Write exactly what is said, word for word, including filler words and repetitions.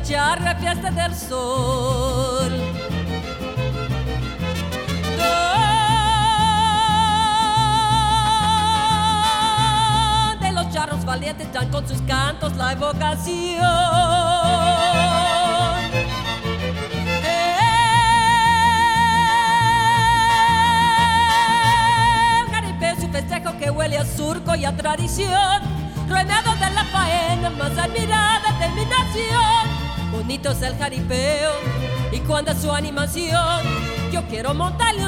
charra fiesta del sol. Donde los charros valientes dan con sus cantos la evocación. El jaripeo es un festejo que huele a surco y a tradición, rodeado de la faena más admirada de mi nación. Bonito es el jaripeo y cuando es su animación, yo quiero montarle